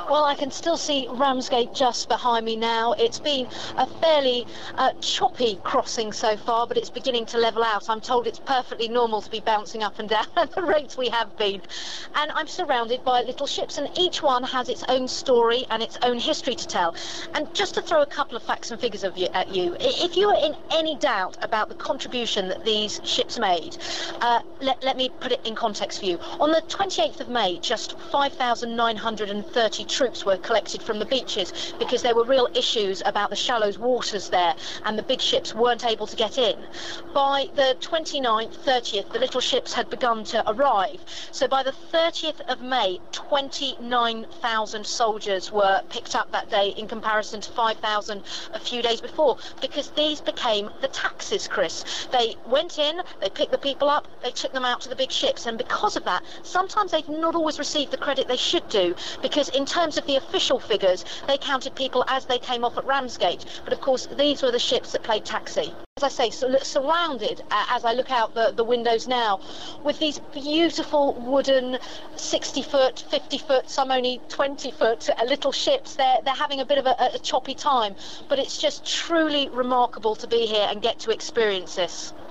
Well, I can still see Ramsgate just behind me now. It's been a fairly choppy crossing so far, but it's beginning to level out. I'm told it's perfectly normal to be bouncing up and down at the rates we have been. And I'm surrounded by little ships, and each one has its own story and its own history to tell. And just to throw a couple of facts and figures at you, if you are in any doubt about the contribution that these ships made, let me put it in context for you. On the 28th of May, just 5,930 troops were collected from the beaches because there were real issues about the shallow waters there and the big ships weren't able to get in. By the 29th, 30th, the little ships had begun to arrive. So by the 30th of May, 29,000 soldiers were picked up that day in comparison to 5,000 a few days before, because these became the taxis, Chris. They went in, they picked the people up, they took them out to the big ships, and because of that, sometimes they've not always received the credit they should do, because in terms of the official figures, they counted people as they came off at Ramsgate. But of course, these were the ships that played taxi. As I say, surrounded, as I look out the windows now, with these beautiful wooden 60-foot, 50-foot, some only 20-foot little ships. They're having a bit of a choppy time, but it's just truly remarkable to be here and get to experience this.